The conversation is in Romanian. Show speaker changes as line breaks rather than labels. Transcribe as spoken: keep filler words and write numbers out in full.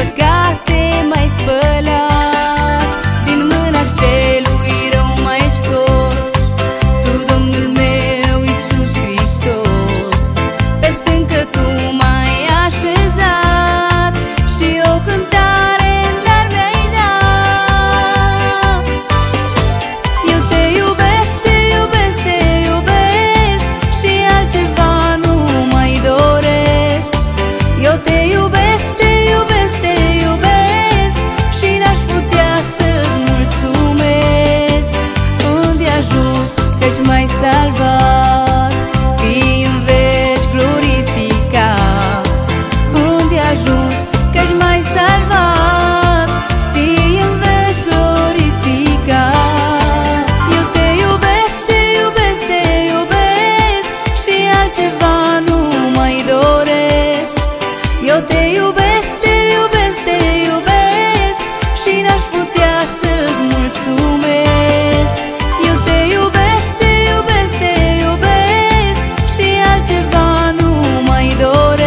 păcate m-ai spălat, din mâna celui rău m-ai scos. Tu, Domnul meu, Iisus Hristos, pe stâncă Tu m-ai așezat și o cântare în dar mi-ai dat. Eu te iubesc, te iubesc, te iubesc și altceva nu mai doresc. Eu te iubesc, te iubesc, te iubesc și n-aș putea să-ți mulțumesc. Unde ajuns că-și m-ai salvat, fii în veci glorificat. Unde ajuns că-și m-ai salvat, fii în veci glorificat. Eu te iubesc, te iubesc, te iubesc și altceva nu mai doresc. Eu te iubesc, te iubesc, te iubesc și n-aș putea să-ți mulțumesc. Eu te iubesc, te iubesc, te iubesc și altceva nu mai doresc.